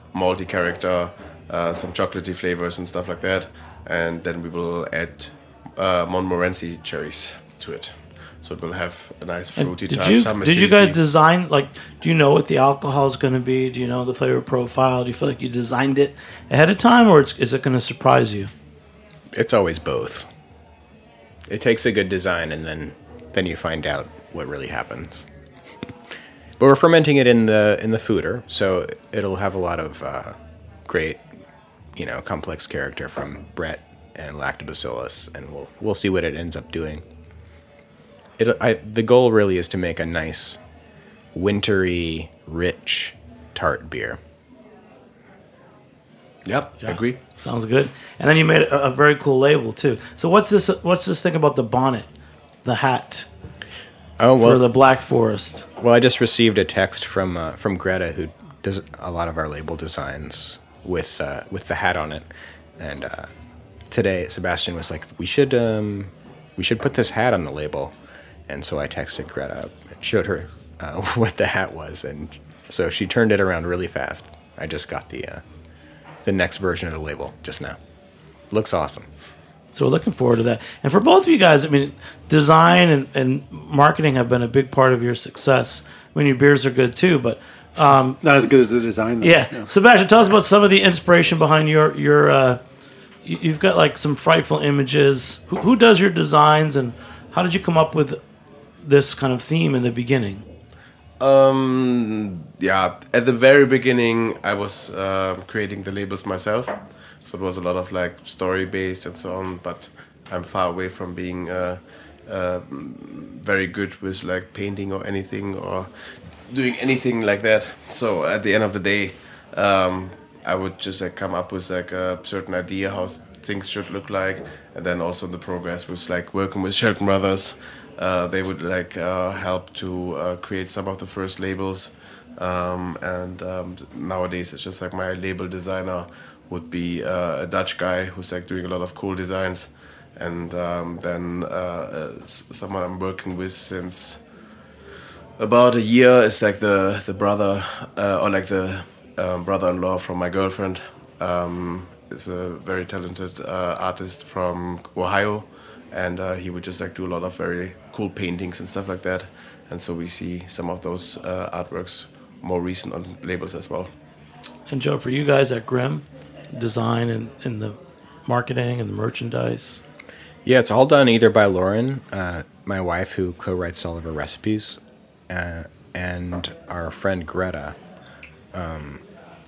malty character, uh, some chocolatey flavors and stuff like that, and then we will add uh, Montmorency cherries to it. So it will have a nice fruity did touch. You, some did you acidity. guys design, like, do you know what the alcohol is going to be? Do you know the flavor profile? Do you feel like you designed it ahead of time, or it's, is it going to surprise you? It's always both. It takes a good design, and then then you find out what really happens. But we're fermenting it in the in the foeder, so it'll have a lot of uh, great, you know, complex character from Brett and Lactobacillus, and we'll we'll see what it ends up doing. It I, the goal really is to make a nice, wintry, rich, tart beer. Yep, Yeah. I agree. Sounds good. And then you made a, a very cool label too. So what's this? What's this thing about the bonnet, the hat? Oh, well, for the Black Forest. Well, I just received a text from uh, from Greta, who does a lot of our label designs with uh, with the hat on it. And uh, today, Sebastian was like, "We should um, we should put this hat on the label." And so I texted Greta and showed her uh, what the hat was, and so she turned it around really fast. I just got the uh, the next version of the label just now. Looks awesome. So we're looking forward to that. And for both of you guys, I mean, design and, and marketing have been a big part of your success. I mean, your beers are good too, but um, not as good as the design. Though. Yeah. yeah. Sebastian, tell us about some of the inspiration behind your your. Uh, you, you've got like some frightful images. Who, who does your designs, and how did you come up with this kind of theme in the beginning? Um, yeah, at the very beginning, I was uh, creating the labels myself. So it was a lot of like story based and so on, but I'm far away from being uh, uh, very good with like painting or anything or doing anything like that. So at the end of the day, um, I would just like come up with like a certain idea how things should look like, and then also the progress was like working with Shelton Brothers. Uh, they would like uh, help to uh, create some of the first labels, um, and um, nowadays it's just like my label designer would be uh, a Dutch guy who's like doing a lot of cool designs, and um, then uh, uh, someone I'm working with since about a year is like the the brother uh, or like the um, brother-in-law from my girlfriend. Um, is a very talented uh, artist from Ohio, and uh, he would just like do a lot of very cool paintings and stuff like that. And so we see some of those uh, artworks more recent on labels as well. And Joe, for you guys at Grimm, design and, and the marketing and the merchandise? Yeah, it's all done either by Lauren, uh, my wife, who co-writes all of our recipes, uh, and our friend Greta, um,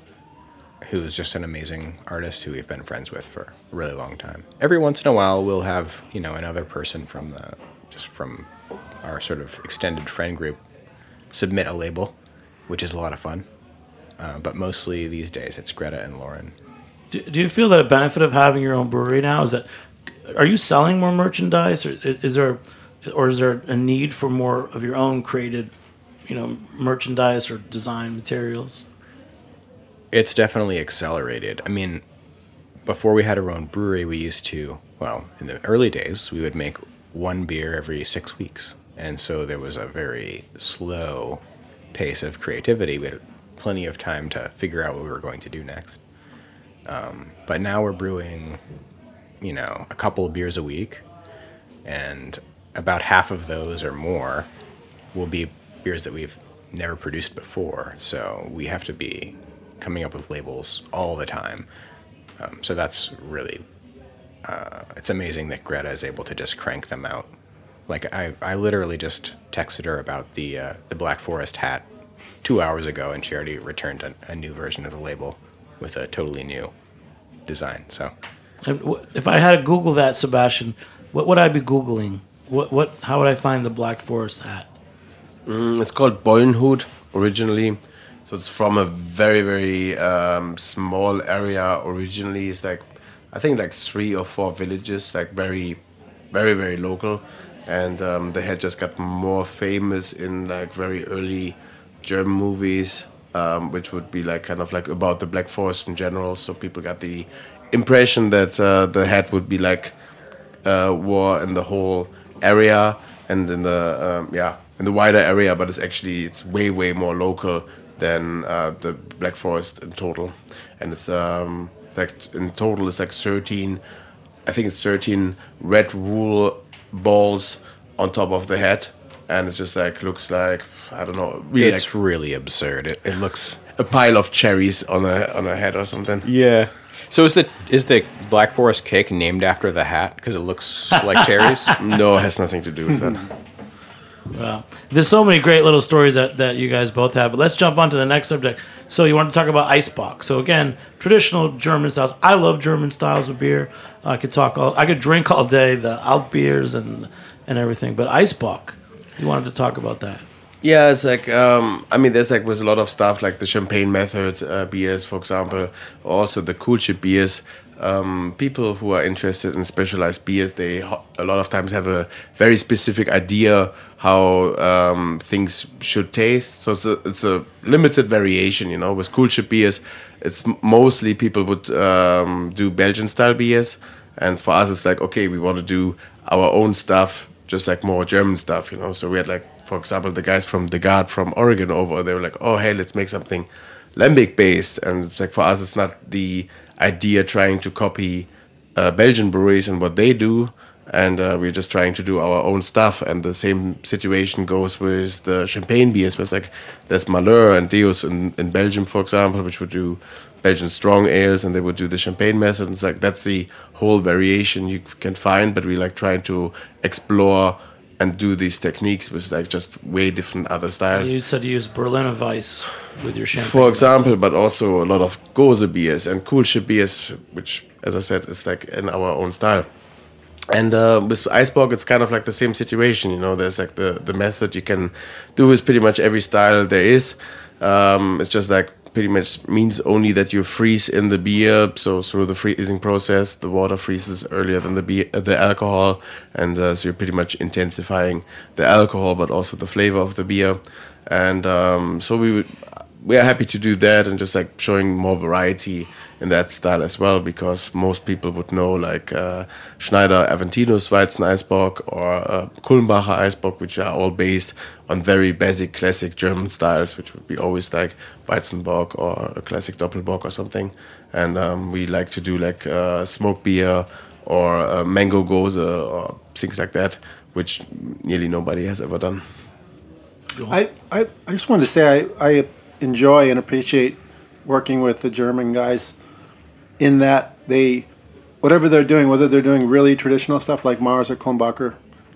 who's just an amazing artist who we've been friends with for a really long time. Every once in a while, we'll have, you know, another person from the just from our sort of extended friend group submit a label, which is a lot of fun. Uh, but mostly these days, it's Greta and Lauren. Do, do you feel that a benefit of having your own brewery now is that, are you selling more merchandise, or is there, or is there a need for more of your own created, you know, merchandise or design materials? It's definitely accelerated. I mean, before we had our own brewery, we used to, well, in the early days, we would make one beer every six weeks. And so there was a very slow pace of creativity. We had plenty of time to figure out what we were going to do next. Um, but now we're brewing, you know, a couple of beers a week, and about half of those or more will be beers that we've never produced before. So we have to be coming up with labels all the time. Um, so that's really, uh, it's amazing that Greta is able to just crank them out. Like I, I literally just texted her about the uh, the Black Forest hat two hours ago, and she already returned a, a new version of the label with a totally new design. So, if I had to Google that, Sebastian, what would I be Googling? What what? How would I find the Black Forest hat? Mm, it's called Boylenhoed originally. So it's from a very, very um, small area originally. It's like, I think like three or four villages, like very, very, very local. And um, they had just got more famous in like very early German movies, um, which would be like kind of like about the Black Forest in general. So people got the impression that uh, the hat would be like uh, war in the whole area and in the, um, yeah, in the wider area, but it's actually, it's way, way more local than uh, the Black Forest in total, and it's um, it's like in total it's like thirteen, I think it's thirteen red wool balls on top of the head, and it's just like looks like I don't know. Really it's like really absurd. It, it looks a pile of cherries on a on a head or something. Yeah. So is the is the Black Forest cake named after the hat because it looks like cherries? No, it has nothing to do with that. Wow. There's so many great little stories that, that you guys both have, but let's jump on to the next subject. So you want to talk about Eisbock. So again, traditional German styles. I love German styles of beer. I could talk all, I could drink all day, the alt beers and and everything, but Eisbock, you wanted to talk about that. Yeah, it's like, um, I mean, there's like with a lot of stuff like the champagne method uh, beers, for example, also the coolship beers. Um, people who are interested in specialized beers, they ho- a lot of times have a very specific idea how um, things should taste. So it's a, it's a limited variation, you know. With coolship beers, it's m- mostly people would um, do Belgian style beers, and for us, it's like, okay, we want to do our own stuff, just like more German stuff, you know. So we had like, for example, the guys from The Guard from Oregon over, they were like, oh, hey, let's make something lambic based. And it's like, for us, it's not the idea trying to copy uh, Belgian breweries and what they do. And uh, we're just trying to do our own stuff. And the same situation goes with the champagne beers. Where it's like, there's Malheur and Deus in, in Belgium, for example, which would do Belgian strong ales, and they would do the champagne method. And it's like, that's the whole variation you can find. But we like trying to explore and do these techniques with like just way different other styles. You said you use Berliner Weiss with your champagne. For example, but also a lot of Gose beers and coolship beers, which, as I said, is like in our own style. And uh, with Eisbock, it's kind of like the same situation. You know, there's like the, the method you can do with pretty much every style there is. Um, it's just like pretty much means only that you freeze in the beer. So through the freezing process, the water freezes earlier than the beer, uh, the alcohol, and uh, so you're pretty much intensifying the alcohol, but also the flavor of the beer. And um, so we would, we are happy to do that and just like showing more variety in that style as well, because most people would know like uh, Schneider Aventinus Weizen Eisbock or uh, Kulmbacher Eisbock, which are all based on very basic classic German styles, which would be always like Weizenbock or a classic Doppelbock or something. And um, we like to do like uh, smoke beer or uh, mango Gose or things like that, which nearly nobody has ever done. I, I, I just wanted to say I, I enjoy and appreciate working with the German guys in that they, whatever they're doing, whether they're doing really traditional stuff like Mars or Kulmbacher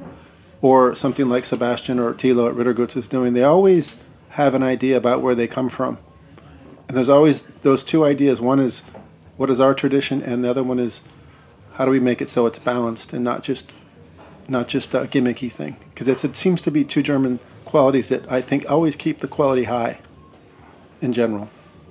or something like Sebastian or Thilo at Rittergutz is doing, they always have an idea about where they come from. And there's always those two ideas. One is, what is our tradition? And the other one is, how do we make it so it's balanced and not just not just a gimmicky thing? Because it seems to be two German qualities that I think always keep the quality high in general.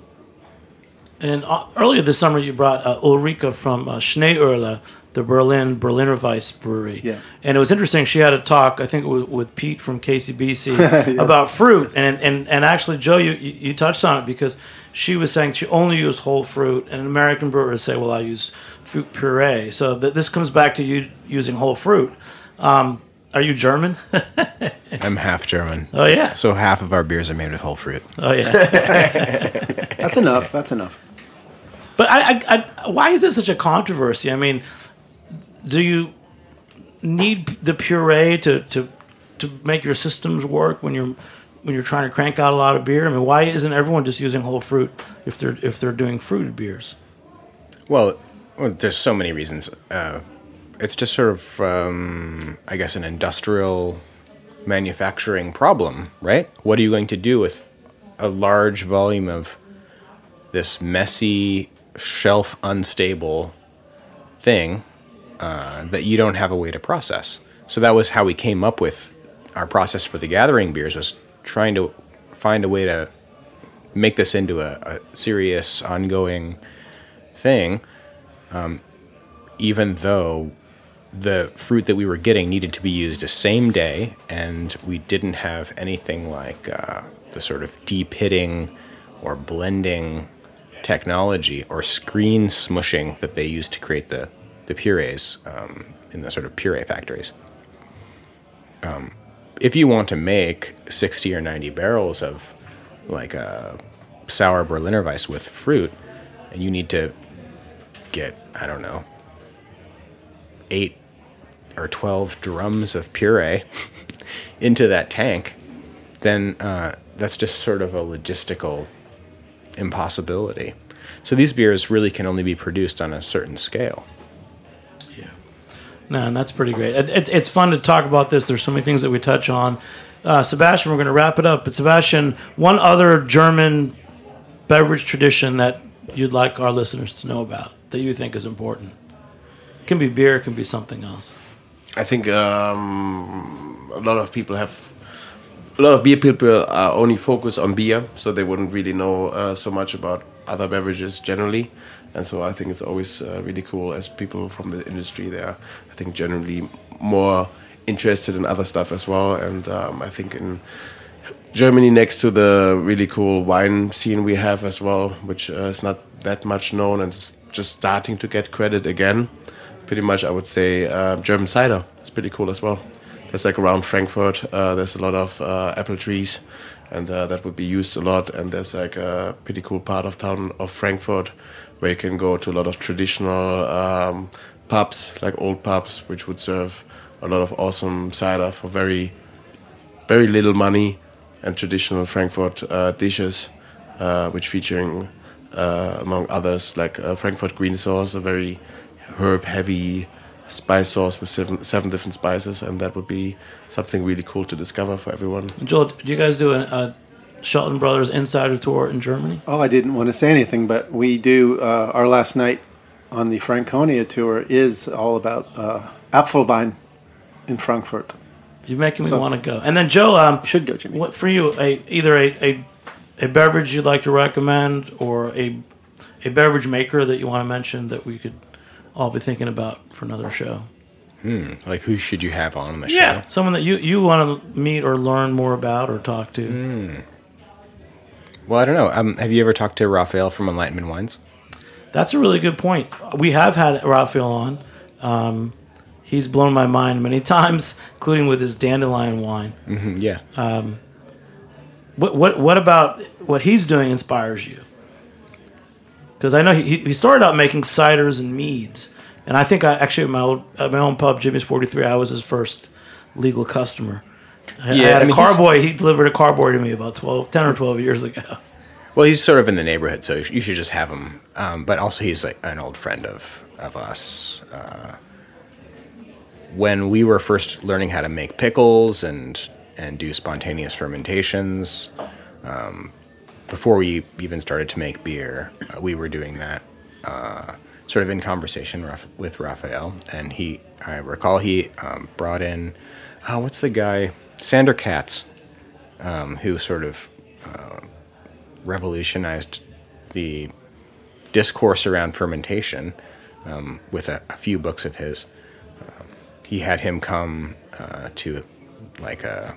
And uh, earlier this summer, you brought uh, Ulrika from uh, Schneeurle, the Berlin Berliner Weiss brewery. Yeah. And it was interesting. She had a talk, I think, with, with Pete from K C B C Yes. about fruit. And, and and actually, Joe, you, you touched on it because she was saying she only used whole fruit, and American brewers say, well, I use fruit puree. So th- this comes back to you using whole fruit. Um, are you German? I'm half German. Oh, yeah. So half of our beers are made with whole fruit. Oh, yeah. That's enough. That's enough. But I, I, I, why is this such a controversy? I mean, do you need the puree to, to to make your systems work when you're when you're trying to crank out a lot of beer? I mean, why isn't everyone just using whole fruit if they're if they're doing fruited beers? Well, well there's so many reasons. Uh, it's just sort of, um, I guess, an industrial manufacturing problem, right? What are you going to do with a large volume of this messy, shelf unstable thing uh, that you don't have a way to process? So that was how we came up with our process for the gathering beers, was trying to find a way to make this into a, a serious, ongoing thing, um, even though the fruit that we were getting needed to be used the same day, and we didn't have anything like uh, the sort of de-pitting or blending technology or screen smushing that they used to create the, the purees um, in the sort of puree factories. Um, if you want to make sixty or ninety barrels of like a sour Berliner Weiss with fruit, and you need to get, I don't know, eight or twelve drums of puree into that tank, then uh, that's just sort of a logistical impossibility. So these beers really can only be produced on a certain scale. No, and that's pretty great. It, it, it's fun to talk about this. There's so many things that we touch on. Uh, Sebastian, we're going to wrap it up. But Sebastian, one other German beverage tradition that you'd like our listeners to know about that you think is important? It can be beer, it can be something else. I think um, a lot of people have, a lot of beer people are only focused on beer, so they wouldn't really know uh, so much about other beverages generally. And so I think it's always uh, really cool as people from the industry. They are, I think, generally more interested in other stuff as well. And um, I think in Germany, next to the really cool wine scene we have as well, which uh, is not that much known and it's just starting to get credit again, pretty much I would say uh, German cider is pretty cool as well. There's like around Frankfurt, uh, there's a lot of uh, apple trees, and uh, that would be used a lot. And there's like a pretty cool part of town of Frankfurt where you can go to a lot of traditional um, pubs, like old pubs, which would serve a lot of awesome cider for very, very little money, and traditional Frankfurt uh, dishes, uh, which featuring, uh, among others, like uh, Frankfurt green sauce, a very herb-heavy spice sauce with seven, seven different spices, and that would be something really cool to discover for everyone. Joel, do you guys do a, a Shelton Brothers Insider Tour in Germany? Oh, I didn't want to say anything, but we do. Uh, our last night on the Franconia tour is all about uh, Apfelwein in Frankfurt. You're making me So- want to go. And then Joe, um, should go, Jimmy. What for you? A either a, a a beverage you'd like to recommend, or a a beverage maker that you want to mention that we could all be thinking about for another show. Hmm. Like, who should you have on the show? Yeah, someone that you, you want to meet or learn more about or talk to. Hmm. Well, I don't know. Um, have you ever talked to Raphael from Enlightenment Wines? That's a really good point. We have had Raphael on. Um, he's blown my mind many times, including with his dandelion wine. Mm-hmm, yeah. Um, what what what about what he's doing inspires you? Because I know he he started out making ciders and meads, and I think I actually at my old at my own pub, Jimmy's forty-three, I was his first legal customer. I, Yeah, I had I mean, a he's- carboy. He delivered a carboy to me about twelve, ten or twelve years ago. Well, he's sort of in the neighborhood, so you should just have him. Um, but also, he's like an old friend of of us. Uh, when we were first learning how to make pickles and and do spontaneous fermentations, um, before we even started to make beer, uh, we were doing that uh, sort of in conversation Raf- with Raphael. And he, I recall, he um, brought in, oh, what's the guy, Sander Katz, um, who sort of uh, revolutionized the discourse around fermentation um, with a, a few books of his. Um, he had him come uh, to like a,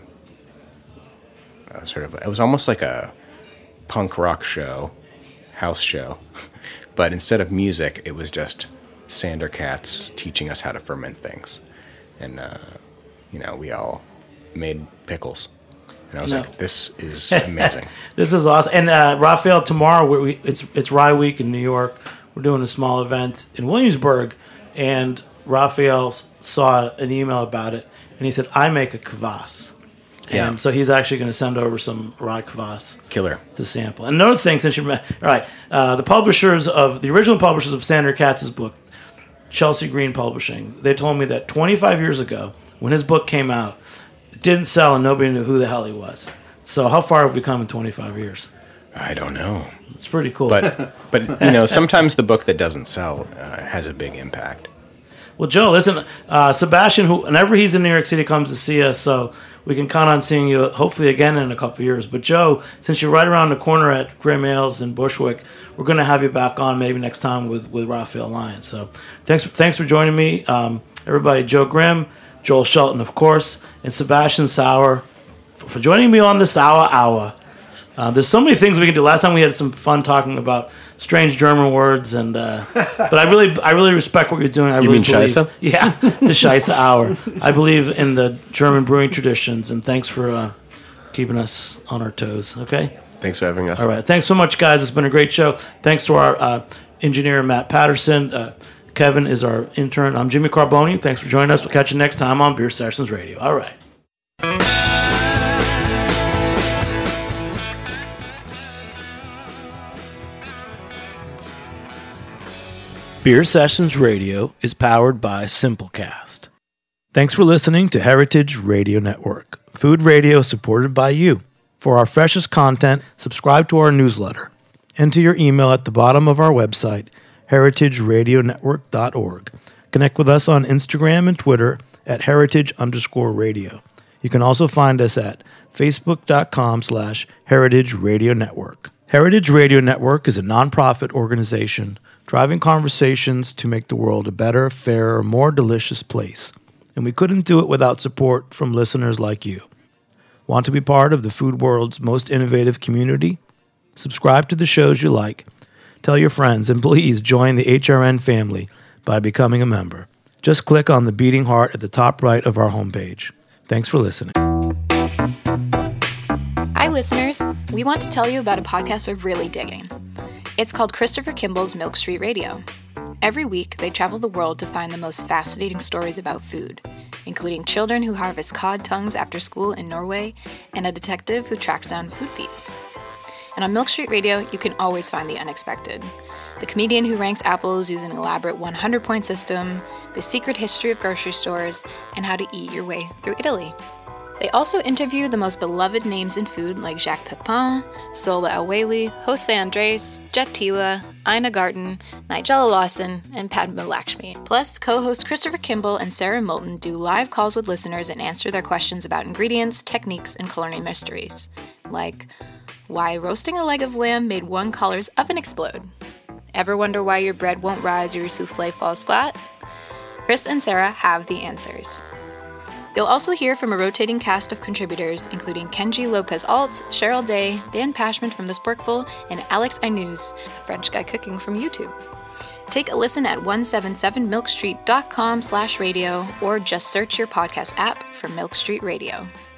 a sort of, it was almost like a punk rock show, house show, but instead of music, it was just Sander Katz teaching us how to ferment things. And, uh, you know, we all made pickles. And I was No. like, this is amazing. This is awesome. And uh, Raphael, tomorrow we, we, it's it's Rye Week in New York. We're doing a small event in Williamsburg, and Raphael s- saw an email about it, and he said, "I make a kvass." Yeah. And so he's actually going to send over some rye kvass Killer. to sample. And another thing, since you're all right, uh, the publishers of the original publishers of Sander Katz's book, Chelsea Green Publishing, they told me that twenty-five years ago, when his book came out, it didn't sell and nobody knew who the hell he was. So how far have we come in twenty-five years? I don't know. It's pretty cool. But, but you know, sometimes the book that doesn't sell uh, has a big impact. Well, Joe, listen, uh, Sebastian, who whenever he's in New York City, comes to see us, so we can count on seeing you hopefully again in a couple of years. But Joe, since you're right around the corner at Grim Ales in Bushwick, we're going to have you back on maybe next time with, with Raphael Lyons. So thanks for, thanks for joining me, um, everybody. Joe Grimm, Joel Shelton, of course, and Sebastian Sauer for, for joining me on the Sauer Hour. Uh, there's so many things we can do. Last time we had some fun talking about strange German words, and uh, but I really, I really respect what you're doing. I You really mean believe, Scheisse? Yeah, the Scheisse Hour. I believe in the German brewing traditions, and thanks for uh, keeping us on our toes. Okay, Thanks for having us. All right. Thanks so much, guys. It's been a great show. Thanks to our uh, engineer, Matt Patterson. Uh, Kevin is our intern. I'm Jimmy Carboni. Thanks for joining us. We'll catch you next time on Beer Sessions Radio. All right. Beer Sessions Radio is powered by Simplecast. Thanks for listening to Heritage Radio Network, food radio supported by you. For our freshest content, subscribe to our newsletter. Enter your email at the bottom of our website, heritage radio network dot org. Connect with us on Instagram and Twitter at heritage underscore radio. You can also find us at facebook.com slash heritage radio network. Heritage Radio Network is a nonprofit organization driving conversations to make the world a better, fairer, more delicious place. And we couldn't do it without support from listeners like you. Want to be part of the food world's most innovative community? Subscribe to the shows you like. Tell your friends, and please join the H R N family by becoming a member. Just click on the beating heart at the top right of our homepage. Thanks for listening. Hi, listeners. We want to tell you about a podcast we're really digging. It's called Christopher Kimball's Milk Street Radio. Every week, they travel the world to find the most fascinating stories about food, including children who harvest cod tongues after school in Norway and a detective who tracks down food thieves. And on Milk Street Radio, you can always find the unexpected. The comedian who ranks apples using an elaborate one hundred point system, the secret history of grocery stores, and how to eat your way through Italy. They also interview the most beloved names in food like Jacques Pepin, Sola El-Waylly, Jose Andres, Jet Tila, Ina Garten, Nigella Lawson, and Padma Lakshmi. Plus, co-hosts Christopher Kimball and Sarah Moulton do live calls with listeners and answer their questions about ingredients, techniques, and culinary mysteries. Like, why roasting a leg of lamb made one caller's oven explode? Ever wonder why your bread won't rise or your souffle falls flat? Chris and Sarah have the answers. You'll also hear from a rotating cast of contributors, including Kenji Lopez-Alt, Cheryl Day, Dan Pashman from The Sporkful, and Alex Ainuz, a French guy cooking from YouTube. Take a listen at one seventy-seven milk street dot com slash radio or just search your podcast app for Milk Street Radio.